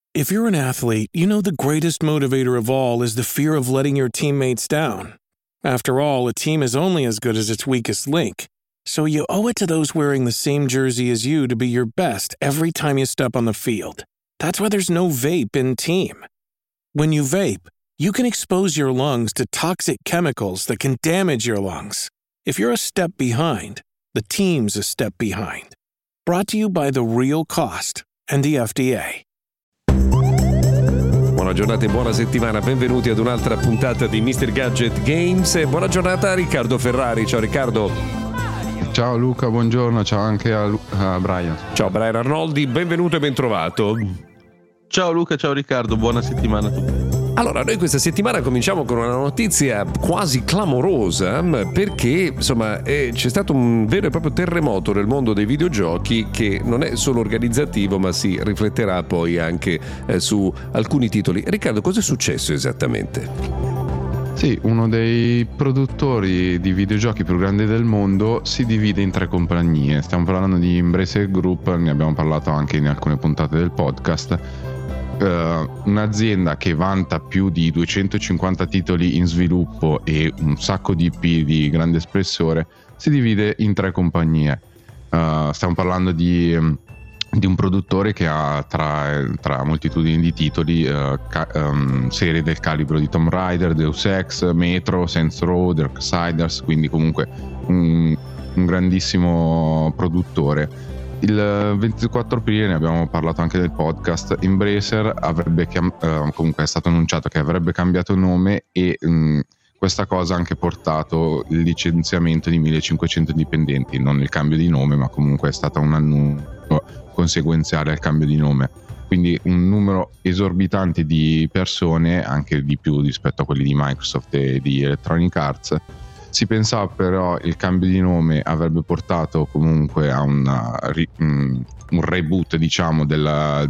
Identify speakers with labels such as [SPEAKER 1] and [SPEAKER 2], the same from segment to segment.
[SPEAKER 1] If you're an athlete, you know the greatest motivator of all is the fear of letting your teammates down. After all, a team is only as good as its weakest link. So you owe it to those wearing the same jersey as you to be your best every time you step on the field. That's why there's no vape in team. When you vape, you can expose your lungs to toxic chemicals that can damage your lungs. If you're a step behind, the team's a step behind. Brought to you by The Real Cost and the FDA.
[SPEAKER 2] Buona giornata e buona settimana, benvenuti ad un'altra puntata di Mr. Gadget Games e buona giornata a Riccardo Ferrari. Ciao Riccardo.
[SPEAKER 3] Ciao Luca, buongiorno, ciao anche a Brian.
[SPEAKER 2] Ciao Brian Arnoldi, benvenuto e bentrovato.
[SPEAKER 4] Ciao Luca, ciao Riccardo, buona settimana a tutti.
[SPEAKER 2] Allora, noi questa settimana cominciamo con una notizia quasi clamorosa perché, insomma, c'è stato un vero e proprio terremoto nel mondo dei videogiochi che non è solo organizzativo ma si rifletterà poi anche su alcuni titoli. Riccardo, cosa è successo esattamente?
[SPEAKER 3] Sì, uno dei produttori di videogiochi più grandi del mondo si divide in 3 compagnie. Stiamo parlando di Embracer Group, ne abbiamo parlato anche in alcune puntate del podcast. Un'azienda che vanta più di 250 titoli in sviluppo e un sacco di IP di grande spessore, si divide in 3 compagnie. Stiamo parlando di un produttore che ha tra moltitudini di titoli serie del calibro di Tomb Raider, Deus Ex, Metro, Saints Row, Darksiders, quindi comunque un grandissimo produttore. Il 24 aprile, ne abbiamo parlato anche nel podcast, Embracer avrebbe comunque è stato annunciato che avrebbe cambiato nome e questa cosa ha anche portato il licenziamento di 1500 dipendenti, non il cambio di nome, ma comunque è stato un annuncio conseguenziale al cambio di nome. Quindi un numero esorbitante di persone, anche di più rispetto a quelli di Microsoft e di Electronic Arts. Si pensava però il cambio di nome avrebbe portato comunque a un reboot, diciamo, della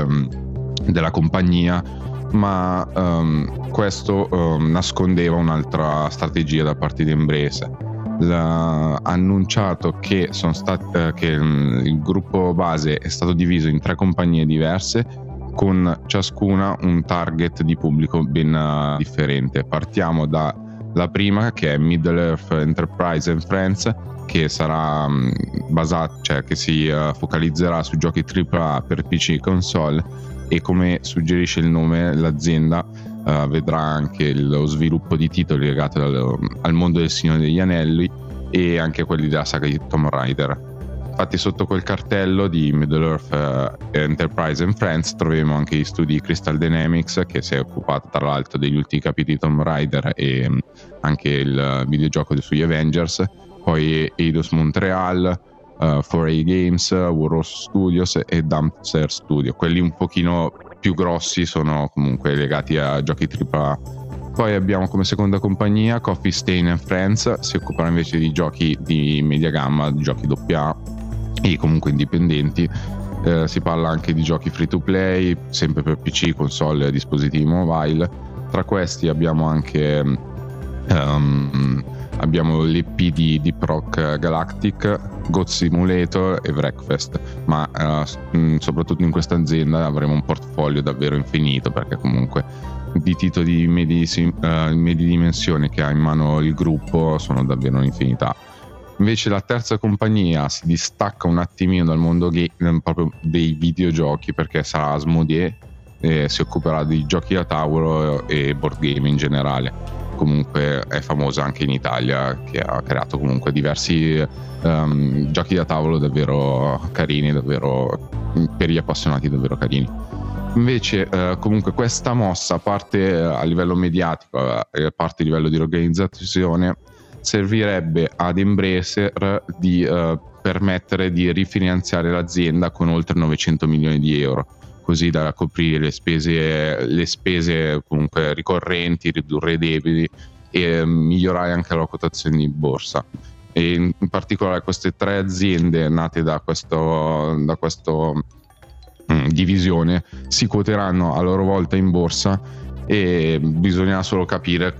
[SPEAKER 3] compagnia, ma questo nascondeva un'altra strategia da parte di Embracer. Ha annunciato che il gruppo base è stato diviso in 3 compagnie diverse, con ciascuna un target di pubblico ben differente. Partiamo da la prima, che è Middle-earth Enterprise and Friends, che sarà che si focalizzerà su giochi AAA per PC e console, e come suggerisce il nome l'azienda vedrà anche lo sviluppo di titoli legati al mondo del Signore degli Anelli e anche quelli della saga di Tomb Raider. Infatti sotto quel cartello di Middle-earth Enterprise and Friends troviamo anche gli studi Crystal Dynamics, che si è occupato tra l'altro degli ultimi capitoli di Tomb Raider e anche il videogioco sugli Avengers, poi Eidos Montreal, 4A Games, Warhorse Studios e Dumpster Studio. Quelli un pochino più grossi sono comunque legati a giochi AAA. Poi abbiamo come seconda compagnia Coffee Stain and Friends, si occuperà invece di giochi di media gamma, di giochi AA e comunque indipendenti. Si parla anche di giochi free to play, sempre per PC, console e dispositivi mobile. Tra questi abbiamo anche l'EP di Deep Rock Galactic, Goat Simulator e Breakfast, ma soprattutto in questa azienda avremo un portfolio davvero infinito, perché comunque di titoli di medie dimensioni che ha in mano il gruppo sono davvero un'infinità. Invece la terza compagnia si distacca un attimino dal mondo proprio dei videogiochi, perché sarà Asmodee, si occuperà di giochi da tavolo e board game in generale. Comunque è famosa anche in Italia, che ha creato comunque diversi giochi da tavolo davvero carini, davvero per gli appassionati davvero carini. Invece comunque questa mossa, a parte a livello mediatico e a parte a livello di organizzazione, servirebbe ad Embracer di permettere di rifinanziare l'azienda con oltre 900 milioni di euro, così da coprire le spese comunque ricorrenti, ridurre i debiti e migliorare anche la quotazione di borsa. E in particolare queste 3 aziende nate da questo divisione si quoteranno a loro volta in borsa, e bisogna solo capire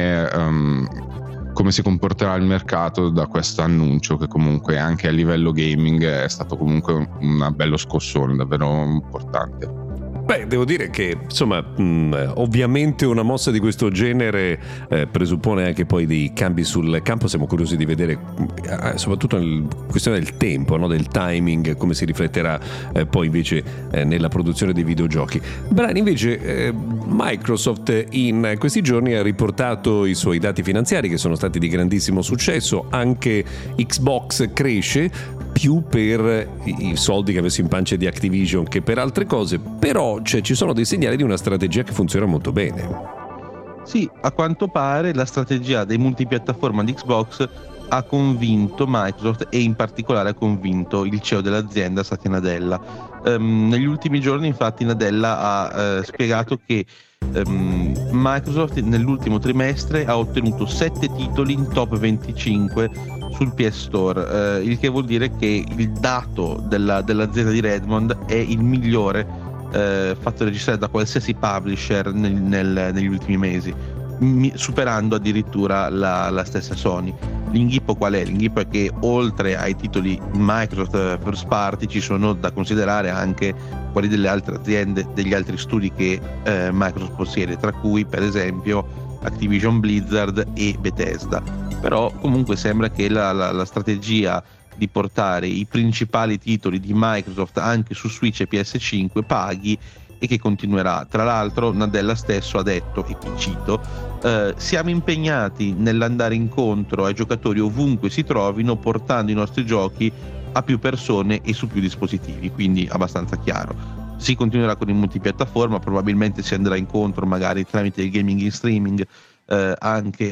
[SPEAKER 3] come si comporterà il mercato da questo annuncio, che comunque anche a livello gaming è stato comunque un bello scossone davvero importante.
[SPEAKER 2] Beh, devo dire che insomma ovviamente una mossa di questo genere presuppone anche poi dei cambi sul campo. Siamo curiosi di vedere soprattutto nella questione del tempo, no? Del timing, come si rifletterà poi invece nella produzione dei videogiochi. Brian, invece Microsoft in questi giorni ha riportato i suoi dati finanziari che sono stati di grandissimo successo. Anche Xbox cresce più per i soldi che ha messo in pancia di Activision che per altre cose, però ci sono dei segnali di una strategia che funziona molto bene.
[SPEAKER 4] Sì, a quanto pare la strategia dei multipiattaforma di Xbox ha convinto Microsoft e in particolare ha convinto il CEO dell'azienda Satya Nadella. Negli ultimi giorni infatti Nadella ha spiegato che Microsoft nell'ultimo trimestre ha ottenuto 7 titoli in top 25 sul PS Store, il che vuol dire che il dato dell'azienda di Redmond è il migliore fatto registrare da qualsiasi publisher negli ultimi mesi, superando addirittura la stessa Sony. L'inghippo qual è? L'inghippo è che oltre ai titoli Microsoft first party ci sono da considerare anche quelli delle altre aziende, degli altri studi che Microsoft possiede, tra cui per esempio Activision Blizzard e Bethesda. Però comunque sembra che la strategia di portare i principali titoli di Microsoft anche su Switch e PS5 paghi e che continuerà. Tra l'altro Nadella stesso ha detto, e qui cito, siamo impegnati nell'andare incontro ai giocatori ovunque si trovino, portando i nostri giochi a più persone e su più dispositivi, quindi abbastanza chiaro. Si continuerà con il multipiattaforma, probabilmente si andrà incontro magari tramite il gaming in streaming anche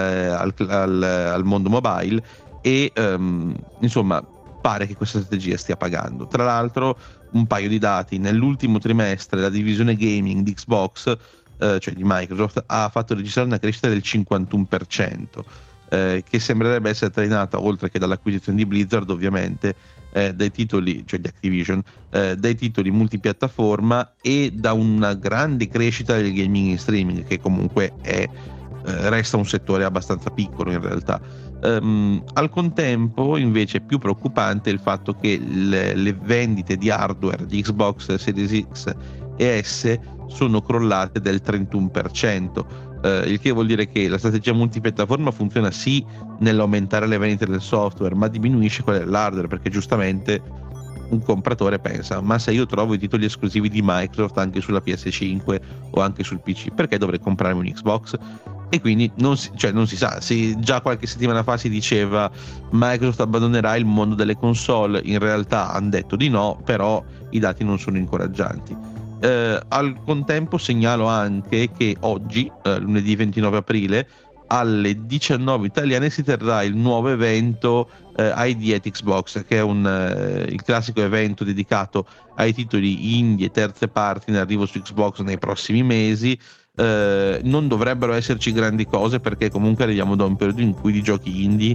[SPEAKER 4] al mondo mobile e insomma pare che questa strategia stia pagando. Tra l'altro un paio di dati: nell'ultimo trimestre la divisione gaming di Xbox, cioè di Microsoft, ha fatto registrare una crescita del 51%, che sembrerebbe essere trainata, oltre che dall'acquisizione di Blizzard ovviamente, dai titoli, cioè di Activision, dai titoli multipiattaforma e da una grande crescita del gaming in streaming, che comunque resta un settore abbastanza piccolo in realtà. Al contempo invece più preoccupante è il fatto che le vendite di hardware di Xbox Series X e S sono crollate del 31%, il che vuol dire che la strategia multipiattaforma funziona sì nell'aumentare le vendite del software, ma diminuisce quella dell'hardware, perché giustamente un compratore pensa: ma se io trovo i titoli esclusivi di Microsoft anche sulla PS5 o anche sul PC, perché dovrei comprarmi un Xbox? E quindi non si sa. Già qualche settimana fa si diceva Microsoft abbandonerà il mondo delle console, in realtà hanno detto di no, però i dati non sono incoraggianti. Al contempo segnalo anche che oggi, lunedì 29 aprile, alle 19 italiane si terrà il nuovo evento ID at Xbox, che è il classico evento dedicato ai titoli indie e terze parti in arrivo su Xbox nei prossimi mesi. Non dovrebbero esserci grandi cose, perché comunque arriviamo da un periodo in cui di giochi indie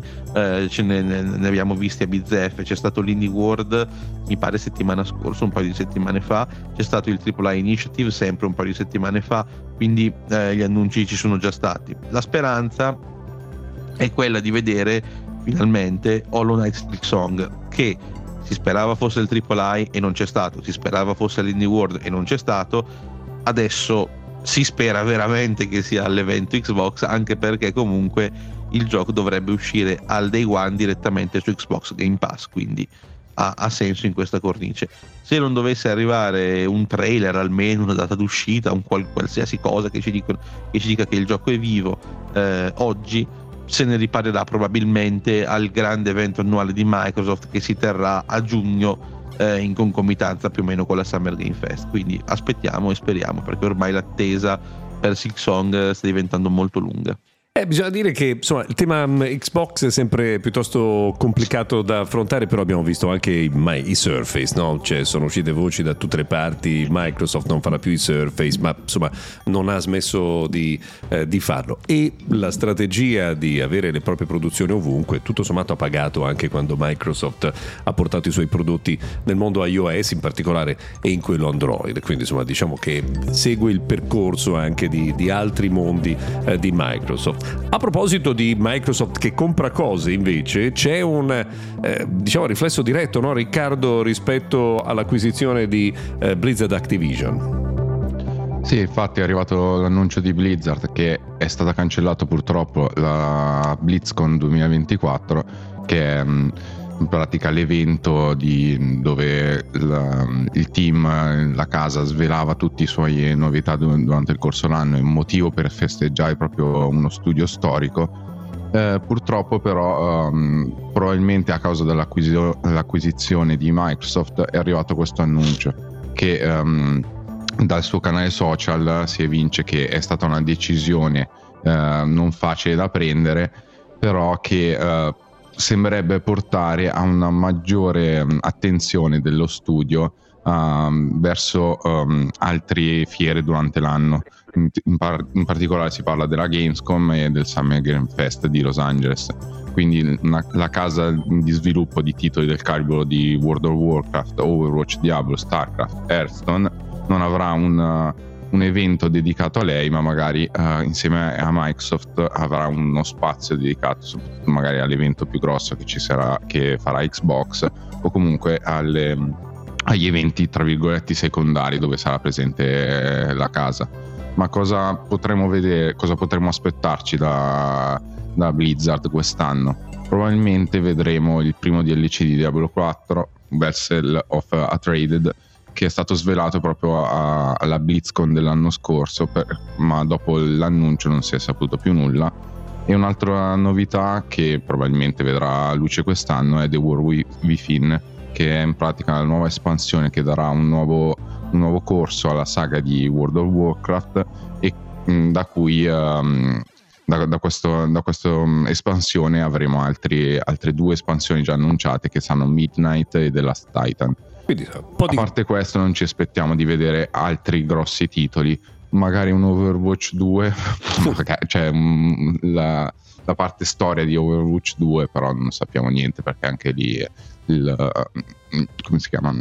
[SPEAKER 4] ne abbiamo visti a bizzeffe. C'è stato l'Indie World, mi pare settimana scorsa, un paio di settimane fa, c'è stato il AAA Initiative sempre un paio di settimane fa, quindi gli annunci ci sono già stati. La speranza è quella di vedere finalmente Hollow Knight Silksong, che si sperava fosse il AAA e non c'è stato, si sperava fosse l'Indie World e non c'è stato, adesso si spera veramente che sia all'evento Xbox, anche perché comunque il gioco dovrebbe uscire al day one direttamente su Xbox Game Pass, quindi ha senso in questa cornice. Se non dovesse arrivare un trailer, almeno una data d'uscita, qualsiasi cosa che ci dica che il gioco è vivo, oggi se ne riparlerà probabilmente al grande evento annuale di Microsoft che si terrà a giugno, in concomitanza più o meno con la Summer Game Fest. Quindi aspettiamo e speriamo, perché ormai l'attesa per Silksong sta diventando molto lunga.
[SPEAKER 2] Bisogna dire che insomma il tema Xbox è sempre piuttosto complicato da affrontare, però abbiamo visto anche i Surface, no? Cioè, sono uscite voci da tutte le parti, Microsoft non farà più i Surface, ma insomma non ha smesso di farlo, e la strategia di avere le proprie produzioni ovunque tutto sommato ha pagato anche quando Microsoft ha portato i suoi prodotti nel mondo iOS in particolare e in quello Android, quindi insomma diciamo che segue il percorso anche di altri mondi di Microsoft. A proposito di Microsoft che compra cose, invece c'è un riflesso diretto, no, Riccardo, rispetto all'acquisizione di Blizzard Activision?
[SPEAKER 3] Sì, infatti è arrivato l'annuncio di Blizzard che è stata cancellata purtroppo la BlizzCon 2024, che è in pratica l'evento dove il team, la casa, svelava tutte le sue novità durante il corso dell'anno, è un motivo per festeggiare proprio uno studio storico. Purtroppo però probabilmente a causa dell'acquisizione di Microsoft è arrivato questo annuncio che dal suo canale social si evince che è stata una decisione non facile da prendere, però che sembrerebbe portare a una maggiore attenzione dello studio verso altre fiere durante l'anno. In particolare si parla della Gamescom e del Summer Game Fest di Los Angeles. Quindi la casa di sviluppo di titoli del calibro di World of Warcraft, Overwatch, Diablo, Starcraft, Hearthstone non avrà un evento dedicato a lei, ma magari insieme a Microsoft avrà uno spazio dedicato soprattutto magari all'evento più grosso che farà Xbox, o comunque agli eventi tra virgolette secondari dove sarà presente la casa. Ma cosa potremo vedere, cosa potremo aspettarci da Blizzard quest'anno? Probabilmente vedremo il primo DLC di Diablo 4, Vessel of Atreides, che è stato svelato proprio alla BlizzCon dell'anno scorso, ma dopo l'annuncio non si è saputo più nulla. E un'altra novità che probabilmente vedrà luce quest'anno è The War Within, che è in pratica la nuova espansione che darà un nuovo corso alla saga di World of Warcraft, e da cui da questa espansione avremo altre 2 espansioni già annunciate, che saranno Midnight e The Last Titan. Quindi, a parte questo non ci aspettiamo di vedere altri grossi titoli, magari un Overwatch 2 cioè la parte storia di Overwatch 2, però non sappiamo niente, perché anche lì come si chiama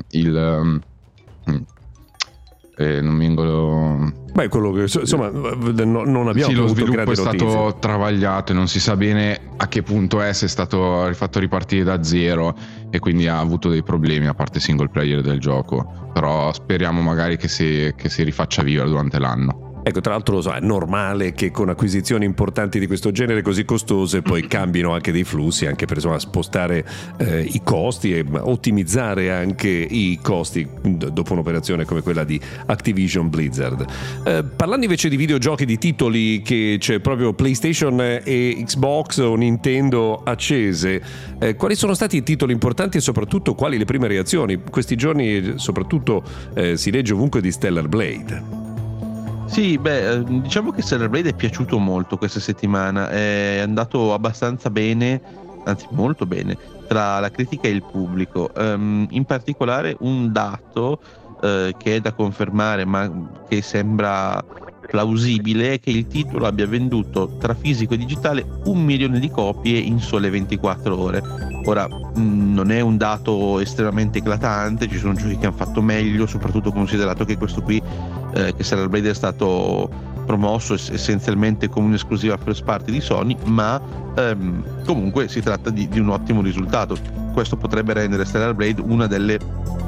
[SPEAKER 3] non mi vengo.
[SPEAKER 2] Beh, quello che insomma non abbiamo.
[SPEAKER 3] Sì, lo sviluppo è
[SPEAKER 2] notizie.
[SPEAKER 3] stato travagliato e non si sa bene a che punto è, se è stato rifatto ripartire da zero e quindi ha avuto dei problemi a parte single player del gioco. Però speriamo magari che si rifaccia vivere durante l'anno.
[SPEAKER 2] Ecco, tra l'altro è normale che con acquisizioni importanti di questo genere così costose poi cambino anche dei flussi, anche per spostare i costi e ottimizzare anche i costi dopo un'operazione come quella di Activision Blizzard. Parlando invece di videogiochi, di titoli che c'è proprio PlayStation e Xbox o Nintendo accese, quali sono stati i titoli importanti e soprattutto quali le prime reazioni? Questi giorni soprattutto si legge ovunque di Stellar Blade.
[SPEAKER 4] Sì, diciamo che Stellar Blade è piaciuto molto questa settimana, è andato abbastanza bene, anzi molto bene, tra la critica e il pubblico. In particolare un dato che è da confermare, ma che sembra plausibile, è che il titolo abbia venduto tra fisico e digitale 1 milione di copie in sole 24 ore. Ora non è un dato estremamente eclatante, ci sono giochi che hanno fatto meglio, soprattutto considerato che questo qui, che Stellar Blade è stato promosso essenzialmente come un'esclusiva first party di Sony, ma comunque si tratta di un ottimo risultato. Questo potrebbe rendere Stellar Blade una delle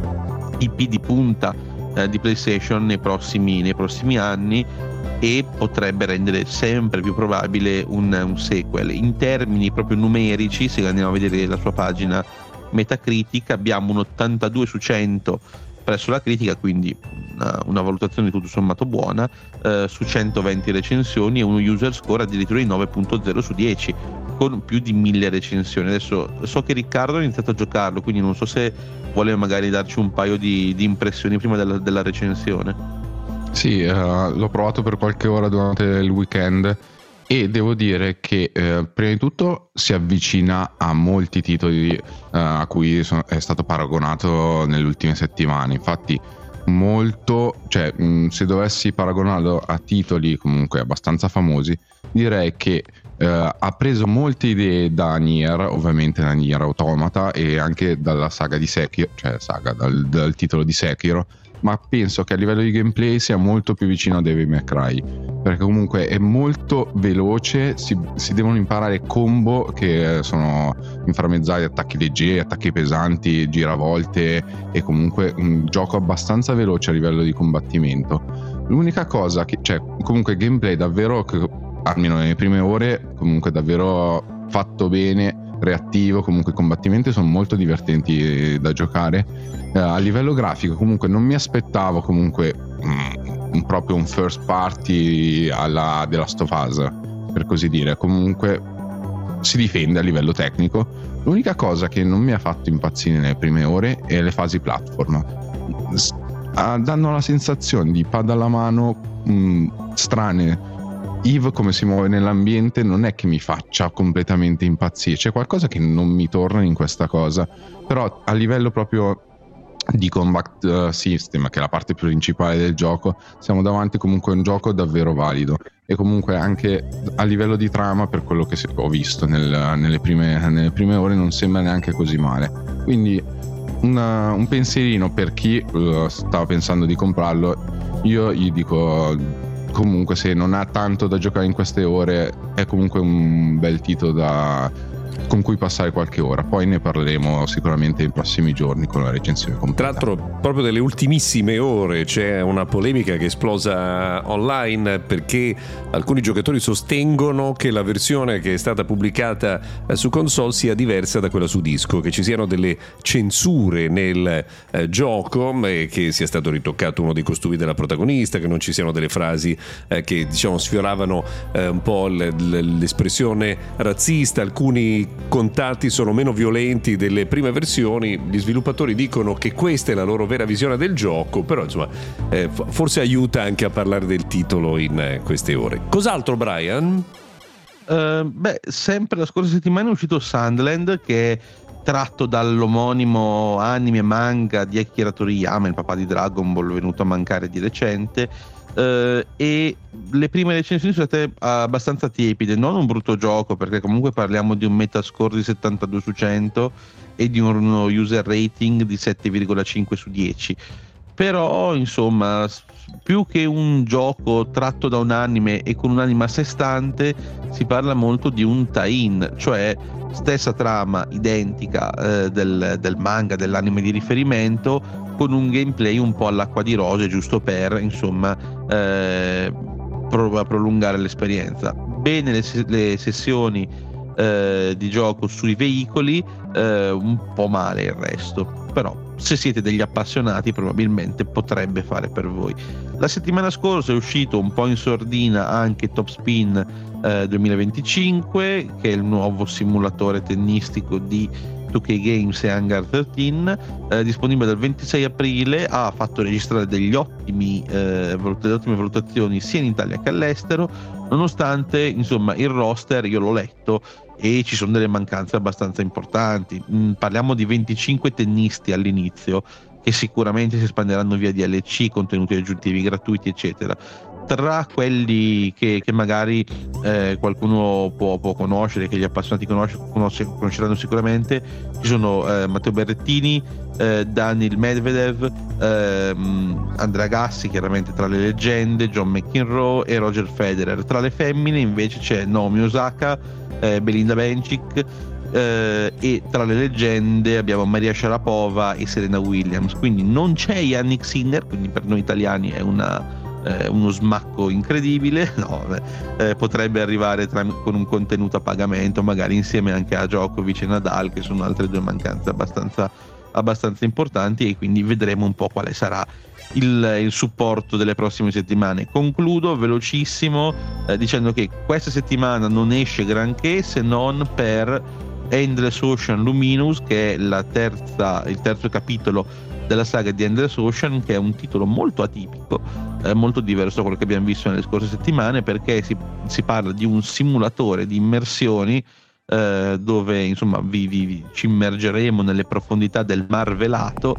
[SPEAKER 4] IP di punta di PlayStation nei prossimi anni, e potrebbe rendere sempre più probabile un sequel. In termini proprio numerici, se andiamo a vedere la sua pagina Metacritic, abbiamo un 82 su 100 presso la critica, quindi una valutazione tutto sommato buona, su 120 recensioni, e uno user score addirittura di 9.0 su 10 con più di 1000 recensioni. Adesso so che Riccardo ha iniziato a giocarlo, quindi non so se vuole magari darci un paio di impressioni prima della recensione.
[SPEAKER 3] Sì, l'ho provato per qualche ora durante il weekend e devo dire che prima di tutto si avvicina a molti titoli a cui è stato paragonato nelle ultime settimane. Infatti se dovessi paragonarlo a titoli comunque abbastanza famosi, direi che ha preso molte idee da Nier, ovviamente da Nier Automata, e anche dalla saga di Sekiro, dal titolo di Sekiro, ma penso che a livello di gameplay sia molto più vicino a Devil May Cry. perché comunque è molto veloce, si devono imparare combo che sono inframmezzati, attacchi leggeri, attacchi pesanti, giravolte, e comunque un gioco abbastanza veloce a livello di combattimento. L'unica cosa che, cioè, comunque gameplay davvero, almeno nelle prime ore, comunque davvero fatto bene, reattivo, comunque i combattimenti sono molto divertenti da giocare. A livello grafico comunque non mi aspettavo comunque proprio un first party alla The Last of Us, per così dire. Comunque si difende a livello tecnico. L'unica cosa che non mi ha fatto impazzire nelle prime ore è le fasi platform. Danno la sensazione di pad alla mano strane. Eve, come si muove nell'ambiente, non è che mi faccia completamente impazzire, c'è qualcosa che non mi torna in questa cosa, però a livello proprio di combat system, che è la parte principale del gioco, siamo davanti comunque a un gioco davvero valido, e comunque anche a livello di trama, per quello che ho visto nelle prime ore, non sembra neanche così male. Quindi un pensierino per chi stava pensando di comprarlo. Io gli dico, comunque, se non ha tanto da giocare in queste ore, è comunque un bel titolo con cui passare qualche ora. Poi ne parleremo sicuramente nei prossimi giorni con la recensione completa.
[SPEAKER 2] Tra l'altro, proprio delle ultimissime ore c'è una polemica che è esplosa online, perché alcuni giocatori sostengono che la versione che è stata pubblicata su console sia diversa da quella su disco, che ci siano delle censure nel gioco, che sia stato ritoccato uno dei costumi della protagonista, che non ci siano delle frasi che diciamo sfioravano un po' l'espressione razzista, alcuni contatti sono meno violenti delle prime versioni. Gli sviluppatori dicono che questa è la loro vera visione del gioco, però insomma forse aiuta anche a parlare del titolo in queste ore. Cos'altro, Brian?
[SPEAKER 4] Sempre la scorsa settimana è uscito Sunderland, che è tratto dall'omonimo anime e manga di Akira Toriyama, il papà di Dragon Ball, venuto a mancare di recente. E le prime recensioni sono state abbastanza tiepide. Non un brutto gioco, perché comunque parliamo di un metascore di 72 su 100 e di uno user rating di 7,5 su 10. Però insomma, più che un gioco tratto da un anime e con un'anima a sé stante, si parla molto di un tie-in, cioè stessa trama identica del manga, dell'anime di riferimento, con un gameplay un po' all'acqua di rose, giusto per insomma prolungare l'esperienza. Bene le sessioni di gioco sui veicoli, un po' male il resto, però se siete degli appassionati probabilmente potrebbe fare per voi. La settimana scorsa è uscito un po' in sordina anche Top Spin 2025, che è il nuovo simulatore tennistico di 2K Games e Hangar 13, disponibile dal 26 aprile. Ha fatto registrare delle ottime valutazioni sia in Italia che all'estero, nonostante insomma il roster, io l'ho letto, e ci sono delle mancanze abbastanza importanti. Parliamo di 25 tennisti all'inizio, che sicuramente si espanderanno via DLC, contenuti aggiuntivi gratuiti eccetera. Tra quelli che magari qualcuno può conoscere, che gli appassionati conosceranno sicuramente, ci sono Matteo Berrettini, Daniil Medvedev, Andrea Gassi, chiaramente tra le leggende, John McEnroe e Roger Federer. Tra le femmine invece c'è Naomi Osaka, Belinda Bencic, e tra le leggende abbiamo Maria Sharapova e Serena Williams. Quindi non c'è Yannick Sinner, quindi per noi italiani è uno smacco incredibile. Potrebbe arrivare con un contenuto a pagamento, magari insieme anche a Djokovic e Nadal, che sono altre due mancanze abbastanza importanti, e quindi vedremo un po' quale sarà il supporto delle prossime settimane. Concludo velocissimo dicendo che questa settimana non esce granché, se non per Endless Ocean Luminous, che è il terzo capitolo della saga di Endless Ocean, che è un titolo molto atipico, molto diverso da quello che abbiamo visto nelle scorse settimane, perché si parla di un simulatore di immersioni dove insomma ci immergeremo nelle profondità del mar velato,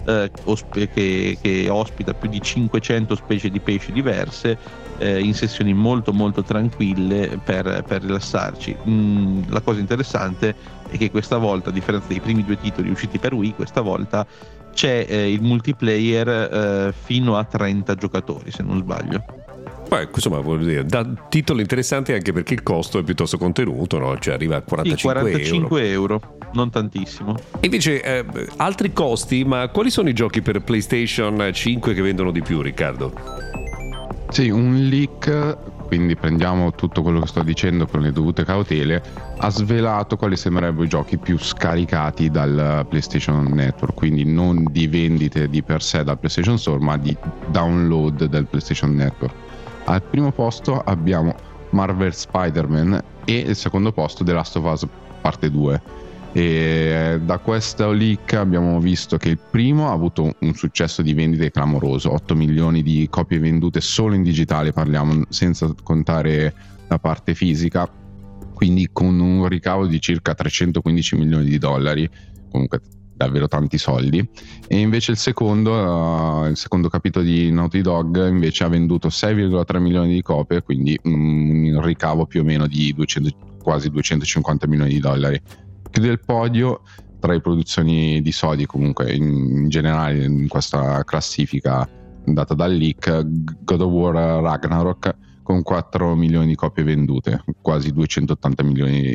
[SPEAKER 4] che ospita più di 500 specie di pesci diverse, in sessioni molto molto tranquille per rilassarci. La cosa interessante è che questa volta, a differenza dei primi due titoli usciti per Wii, questa volta c'è il multiplayer fino a 30 giocatori, se non sbaglio.
[SPEAKER 2] Beh, insomma, vuol dire, da titolo interessante anche perché il costo è piuttosto contenuto, no? Cioè arriva a
[SPEAKER 4] 45 euro, non tantissimo.
[SPEAKER 2] E invece altri costi, ma quali sono i giochi per PlayStation 5 che vendono di più, Riccardo?
[SPEAKER 3] Sì, un leak, quindi prendiamo tutto quello che sto dicendo con le dovute cautele, ha svelato quali sembrerebbero i giochi più scaricati dal PlayStation Network, quindi non di vendite di per sé dal PlayStation Store, ma di download del PlayStation Network. Al primo posto abbiamo Marvel Spider-Man e il secondo posto The Last of Us parte 2. E da questo leak abbiamo visto che il primo ha avuto un successo di vendite clamoroso, 8 milioni di copie vendute solo in digitale, parliamo, senza contare la parte fisica, quindi con un ricavo di circa 315 milioni di dollari, comunque davvero tanti soldi. E invece il secondo capitolo di Naughty Dog invece ha venduto 6,3 milioni di copie, quindi un ricavo più o meno di quasi 250 milioni di dollari. Chiude il podio tra le produzioni di Sony, comunque in generale in questa classifica data dal leak, God of War Ragnarok con 4 milioni di copie vendute, quasi 280 milioni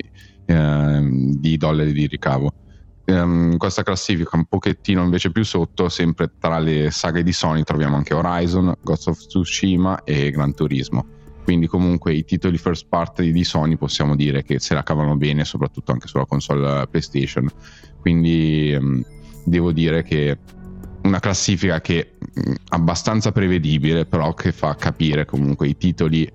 [SPEAKER 3] di dollari di ricavo. Questa classifica un pochettino invece più sotto, sempre tra le saghe di Sony troviamo anche Horizon, Ghost of Tsushima e Gran Turismo. Quindi comunque i titoli first party di Sony possiamo dire che se la cavano bene, soprattutto anche sulla console PlayStation. Quindi devo dire che una classifica che è abbastanza prevedibile, però che fa capire comunque i titoli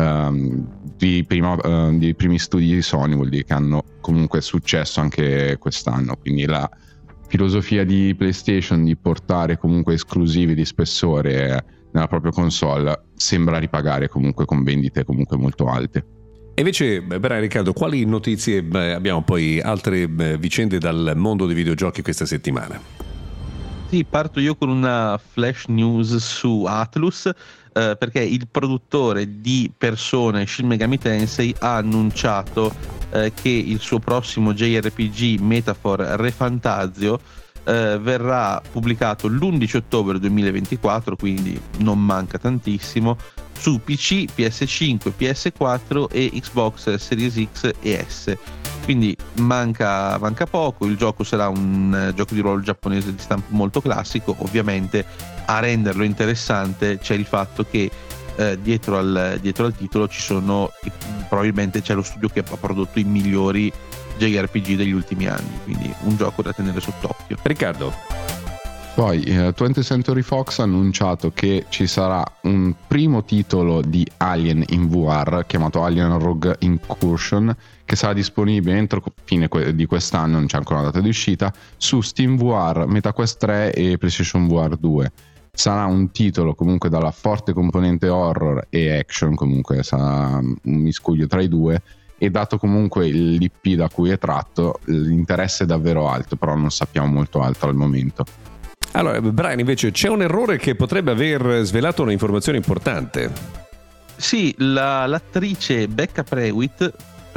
[SPEAKER 3] dei primi studi di Sony, vuol dire che hanno comunque successo anche quest'anno. Quindi la filosofia di PlayStation di portare comunque esclusivi di spessore nella propria console sembra ripagare comunque con vendite comunque molto alte.
[SPEAKER 2] E invece, Brian, Riccardo, quali notizie abbiamo poi, altre vicende dal mondo dei videogiochi questa settimana?
[SPEAKER 4] Sì, parto io con una flash news su Atlus, perché il produttore di Persona e Shin Megami Tensei ha annunciato che il suo prossimo JRPG Metaphor Refantazio verrà pubblicato l'11 ottobre 2024, quindi non manca tantissimo, su PC, PS5, PS4 e Xbox Series X e S. Quindi manca poco. Il gioco sarà un gioco di ruolo giapponese di stampo molto classico. Ovviamente a renderlo interessante c'è il fatto che dietro al titolo ci sono, probabilmente c'è lo studio che ha prodotto i migliori JRPG degli ultimi anni, quindi un gioco da tenere sott'occhio.
[SPEAKER 2] Riccardo.
[SPEAKER 3] Poi 20th Century Fox ha annunciato che ci sarà un primo titolo di Alien in VR chiamato Alien Rogue Incursion, che sarà disponibile entro fine di quest'anno, non c'è ancora una data di uscita, su Steam VR, MetaQuest 3 e PlayStation VR 2. Sarà un titolo comunque dalla forte componente horror e action, comunque sarà un miscuglio tra i due, e dato comunque l'IP da cui è tratto, l'interesse è davvero alto, però non sappiamo molto altro al momento.
[SPEAKER 2] Allora, Brian, invece c'è un errore che potrebbe aver svelato un'informazione importante.
[SPEAKER 4] Sì, l'attrice Becca Prewitt,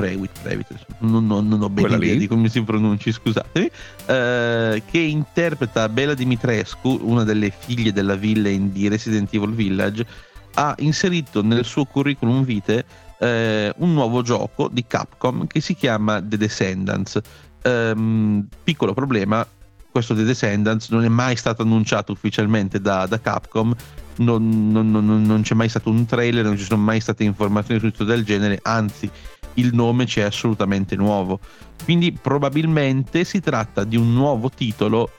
[SPEAKER 4] non ho bene idea di come si pronunci, scusatemi, che interpreta Bela Dimitrescu, una delle figlie della villain di Resident Evil Village, ha inserito nel suo curriculum vitae un nuovo gioco di Capcom che si chiama The Descendants. Piccolo problema: questo The Descendants non è mai stato annunciato ufficialmente da Capcom, non c'è mai stato un trailer, non ci sono mai state informazioni su tutto del genere, anzi il nome ci è assolutamente nuovo, quindi probabilmente si tratta di un nuovo titolo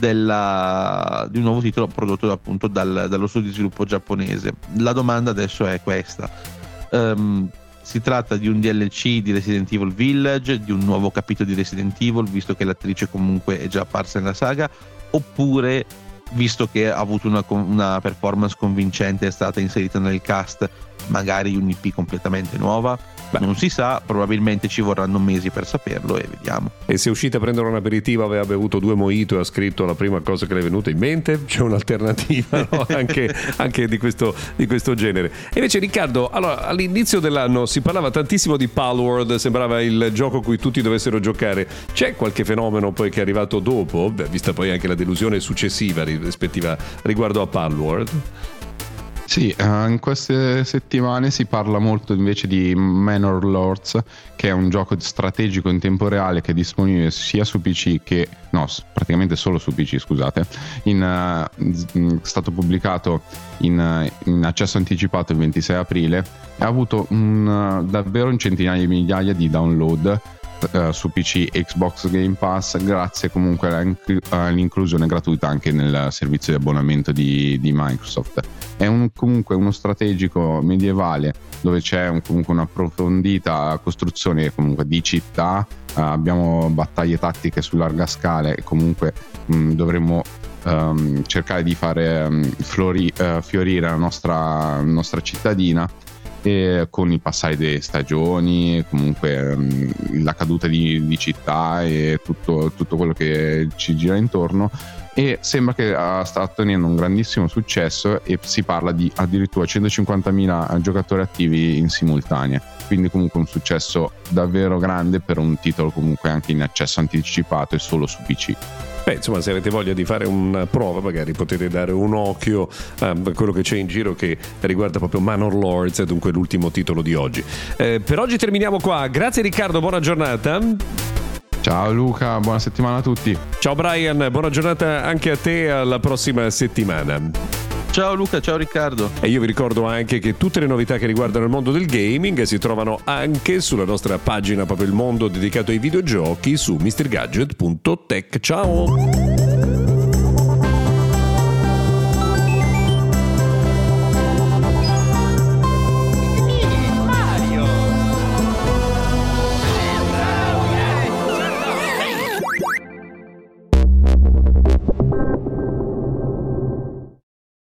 [SPEAKER 4] prodotto appunto dallo studio di sviluppo giapponese. La domanda adesso è questa: si tratta di un DLC di Resident Evil Village, di un nuovo capitolo di Resident Evil, visto che l'attrice comunque è già apparsa nella saga, oppure, visto che ha avuto una performance convincente, è stata inserita nel cast, magari un'IP completamente nuova? Non si sa, probabilmente ci vorranno mesi per saperlo e vediamo.
[SPEAKER 2] E se è uscita a prendere un aperitivo, aveva bevuto 2 mojito e ha scritto la prima cosa che le è venuta in mente? C'è un'alternativa, no? anche di questo genere. E invece, Riccardo, allora, all'inizio dell'anno si parlava tantissimo di Palworld, sembrava il gioco a cui tutti dovessero giocare. C'è qualche fenomeno poi che è arrivato dopo, vista poi anche la delusione successiva rispettiva riguardo a Palworld?
[SPEAKER 3] Sì, in queste settimane si parla molto invece di Manor Lords, che è un gioco strategico in tempo reale che è disponibile sia su PC che praticamente solo su PC, scusate, è stato pubblicato in accesso anticipato il 26 aprile e ha avuto davvero un centinaio di migliaia di download su PC e Xbox Game Pass, grazie comunque all'inclusione gratuita anche nel servizio di abbonamento di Microsoft. È comunque uno strategico medievale dove c'è comunque un'approfondita costruzione comunque di città, abbiamo battaglie tattiche su larga scala e comunque dovremmo cercare di fare fiorire la nostra cittadina, e con il passare delle stagioni, comunque la caduta di città e tutto quello che ci gira intorno, e sembra che sta ottenendo un grandissimo successo e si parla di addirittura 150.000 giocatori attivi in simultanea, quindi comunque un successo davvero grande per un titolo comunque anche in accesso anticipato e solo su PC.
[SPEAKER 2] Insomma, se avete voglia di fare una prova, magari potete dare un occhio a quello che c'è in giro che riguarda proprio Manor Lords, dunque l'ultimo titolo di oggi. Per oggi terminiamo qua. Grazie Riccardo, buona giornata.
[SPEAKER 3] Ciao Luca, buona settimana a tutti.
[SPEAKER 2] Ciao Brian, buona giornata anche a te, alla prossima settimana.
[SPEAKER 4] Ciao Luca, ciao Riccardo.
[SPEAKER 2] E io vi ricordo anche che tutte le novità che riguardano il mondo del gaming si trovano anche sulla nostra pagina, proprio il mondo dedicato ai videogiochi, su mrgadget.tech. Ciao!